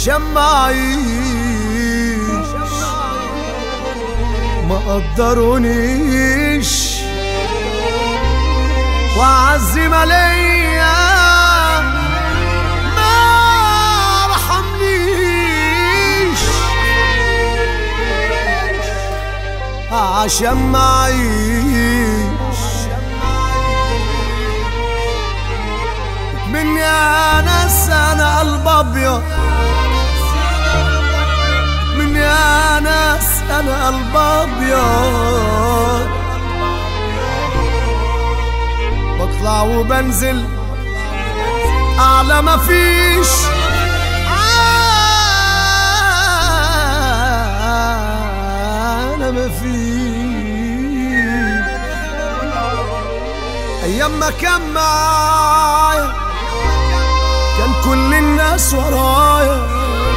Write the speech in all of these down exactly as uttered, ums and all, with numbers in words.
عشان ما اعيش ما قدرونيش وأعز ما ليا ما رحمنيش عشان ما اعيش مني يا ناس انا قلب ابيض مني يا ناس انا قلب ابيض بطلع وبنزل اعلى ما فيش انا ما فيش ايام ما كان معايا كان كل الناس ورايا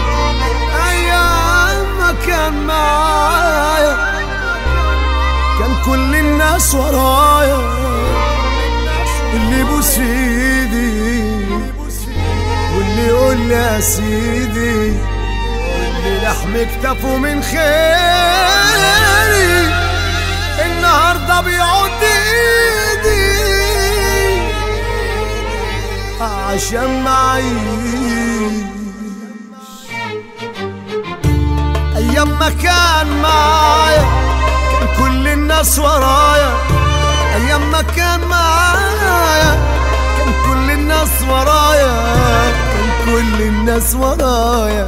ايام ما كان معايا كان كل الناس ورايا اللي يبوس في ايدي واللي يقول لي يا سيدي واللي لحم كتفه من خيري النهارده بيعد ايدي عشان ما اعيش ايام ما كان معايا كان كل الناس ورايا ايام ما كان معايا كان كل الناس ورايا كان كل الناس ورايا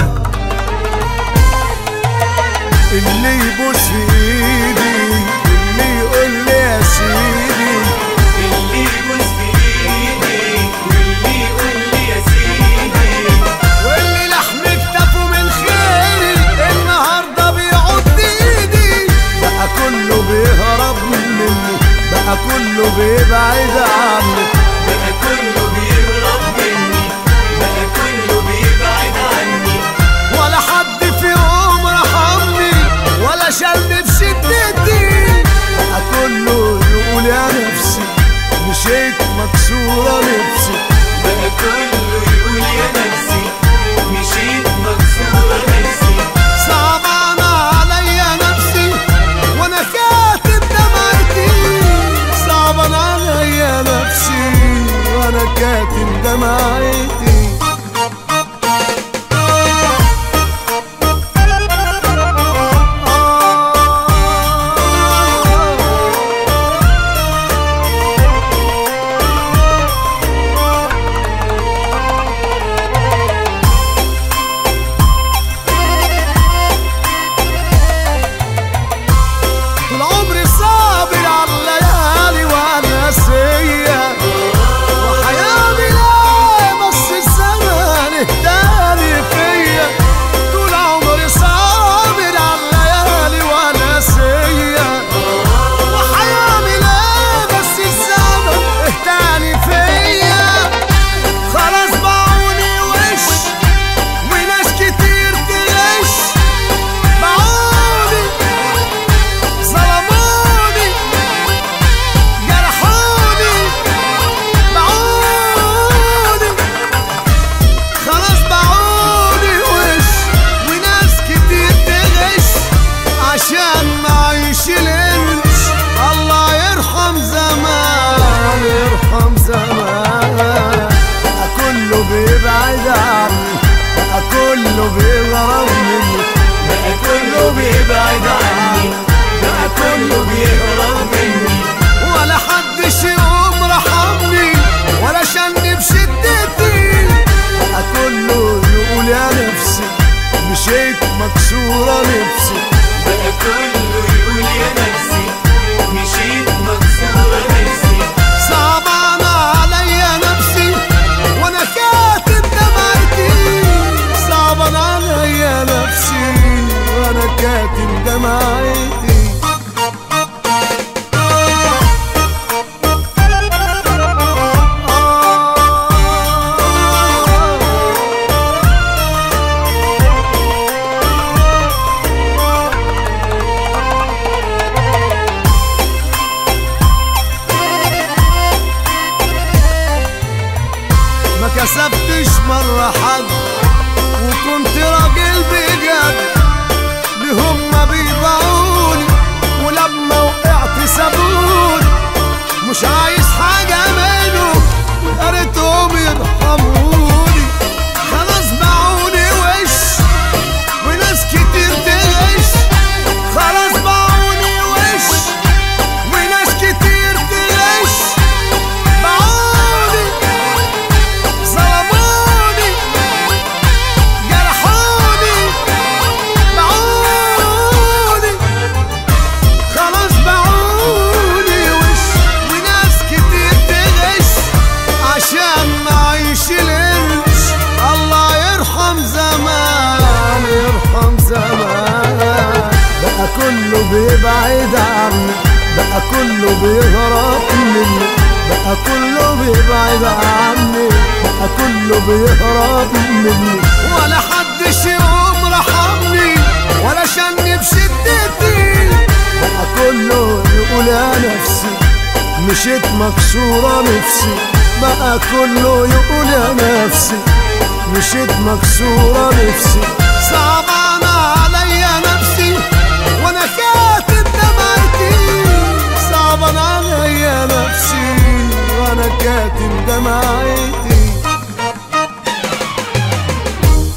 اللي يبوس في ايدي اللي يقول لي يا سيدي اللي يبوس في ايدي واللي يقول لي يا سيدي واللي لحم كتفه من خيري النهارده بيعد ايدي بقى كله بيهرب مني بقى كله بيبعد عني بقى كله بيهرب مني بقى كله بيبعد عني ولا حد في يوم رحمني ولا شالني في شدتي بقى كله يقول يا نفسي مشيت مكسورة نفسي بقى كله يقول يا نفسي مشيت مكسورة نفسي صعبان عليا نفسي وانا كاتب دمعتي صعبان عليا نفسي وانا كاتب دمعتي طول عمري صابر على الليالي والنسية وحياة بلا بس الزمان اهدالي فيا طول عمري صابر على الليالي والنسية وحياة بلا بس الزمان اهدالي فيا خلاص باعوني وش وناس كتير تغش باعوني ظلموني جرحوني باعوني خلاص باعوني وش وناس كتير تغش عشان ما اعيش الانش الله يرحم زمان يرحم زمان بقى كله بيبعد عني بقى كله بيغرب مني بقى كله بيبعد عني بقى كله بيهرب مني ولا حدش يقوم رحمني ولا شالني بشدتي بقى كله يقول يا نفسي مشيت مكسورة نفسي بقى كله يقول يا نفسي مشيت مكسورة نفسي صعبان عليا نفسي وانا كاتب دمعتي صعبان عليا نفسي وانا كاتب دمعتي كسبتش مرة حد وكنت كنت راجل بجد لهم ما بيضاعوني، ولما وقعت سابوني مش عايز حاجة منهم، يا ريتهم يرحموني. خلاص باعوني وش وناس كتير تغش، خلاص باعوني وش وناس كتير تغش. باعوني ظلموني جرحوني، باعوني خلاص باعوني وش وناس كتير تغش عشان معيش القرش. الله يرحم زمان، يرحم زمان. بقى كله بيبعد عني، بقى كله بيهرب مني، بقى كله بيبعد عني، بقى كله بيهرب مني. ولا حدش يقوم رحمني ولا شني بشدتي، بقى كله يقول يا نفسي مشيت مكسورة نفسي، بقى كله يقول يا نفسي مشيت مكسورة نفسي. صعبان عليا نفسي وانا كاتب دمعتي، صعبان عليا نفسي وانا كاتب دمعتي.